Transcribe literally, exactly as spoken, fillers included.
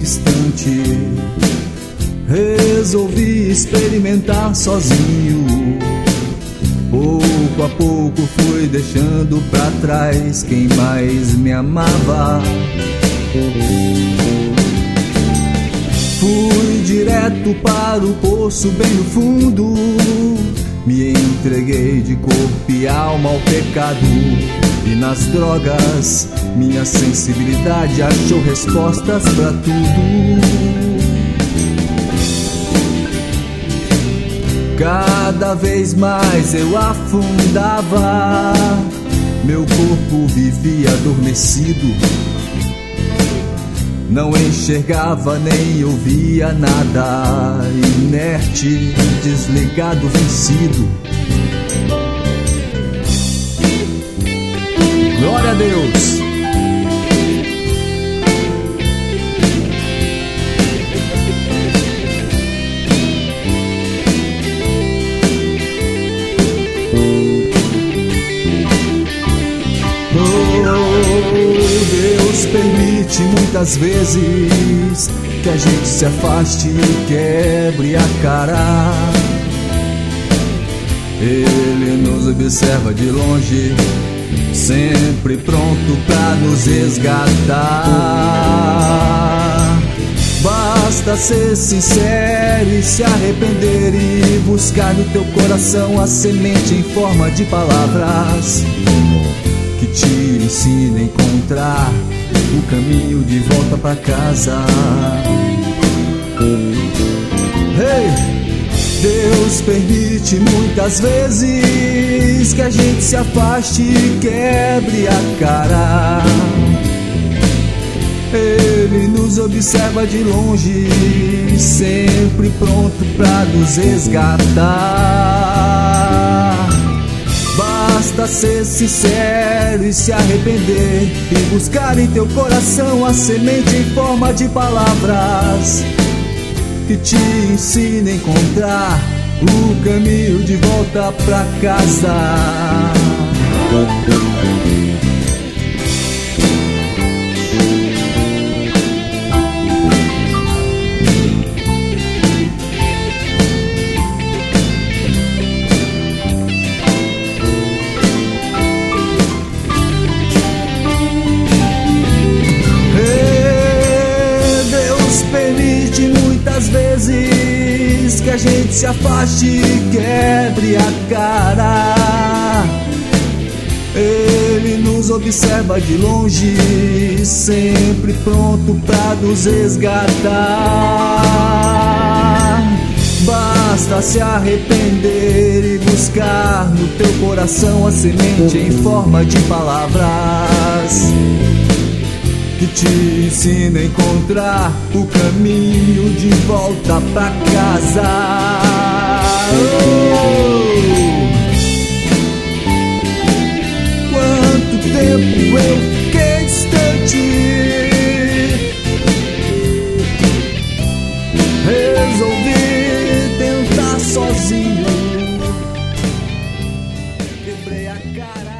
distante. Resolvi experimentar sozinho. Pouco a pouco fui deixando pra trás quem mais me amava. Fui direto para o poço bem no fundo. Me entreguei de corpo e alma ao pecado. E nas drogas minha sensibilidade achou respostas pra tudo. Cada vez mais eu afundava, meu corpo vivia adormecido. Não enxergava nem ouvia nada, inerte, desligado, vencido. Glória a Deus! Deus permite muitas vezes que a gente se afaste e quebre a cara. Ele nos observa de longe, sempre pronto pra nos resgatar. Basta ser sincero e se arrepender e buscar no teu coração a semente em forma de palavras que te ensina a encontrar o caminho de volta pra casa. Hey! Deus permite muitas vezes que a gente se afaste e quebre a cara. Ele nos observa de longe, sempre pronto pra nos resgatar. Basta ser sincero e se arrepender e buscar em teu coração a semente em forma de palavras que te ensina a encontrar o caminho de volta pra casa. Muitas vezes que a gente se afaste e quebre a cara. Ele nos observa de longe, sempre pronto pra nos resgatar. Basta se arrepender e buscar no teu coração a semente em forma de palavras que te ensina a encontrar o caminho de volta pra casa. Oh! Quanto tempo eu fiquei distante, resolvi tentar sozinho, quebrei a cara.